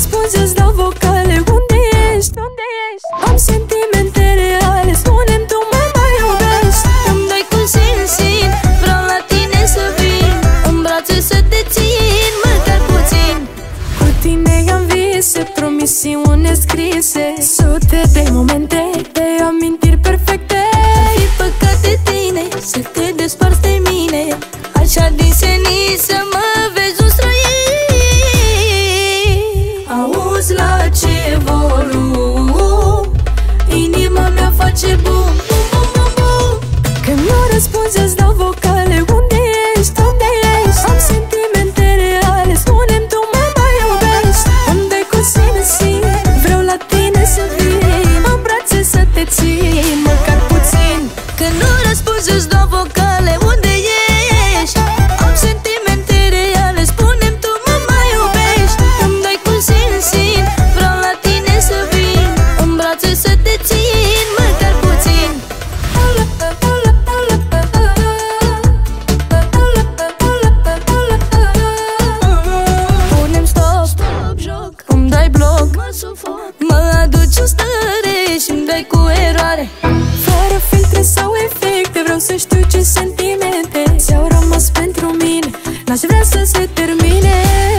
răspunzi, îți dau vocale. Unde ești? Am sentimente reale. Spune-mi tu mă mai iubești. Îmi dai cu sin, vreau la tine să vin, în brațe să te țin, măcar puțin. Cu tine am vise, promisiune scrise, sute de momente, de amintiri perfecte. Ar fi păcat de tine să te desparți de mine, așa din senin să mă vezi un străin. Auzi la ce volum inima mea face bum, bum, bum, bum, bum. Când nu răspunzi, îți dau vocale. Unde ești? Am sentimente reale. Spune-mi tu mă mai iubești. Îmi dai cu sin, vreau la tine să vin, în brațe să te țin, măcar puțin. Când nu răspunzi, îți dau vocale. Unde ești? Am sentimente reale. Spune-mi tu mă mai iubești. Îmi dai cu sin, vreau la tine să vin, în brațe să te țin, măcar puțin. Punem stop, Joc, îmi dai bloc, mă sufoc, mă aduci în stare și-mi dai cu eroare. fără filtre sau efecte. Vreau să știu ce sentimente ți-au rămas pentru mine, n-aș vrea să se termine.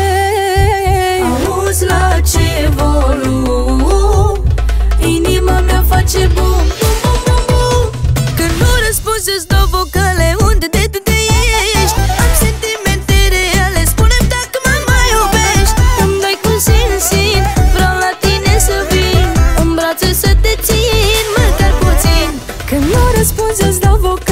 Auzi la ce volum inima mea face bum, bum, bum, bum, bum. Când nu răspunzi, îți dau vocale. Unde de ești? Am sentimente reale. Spune-mi dacă mă mai iubești. Îmi dai cu sin, vreau la tine să vin, în brațe să te țin, măcar puțin. Când nu răspunzi, îți dau vocale.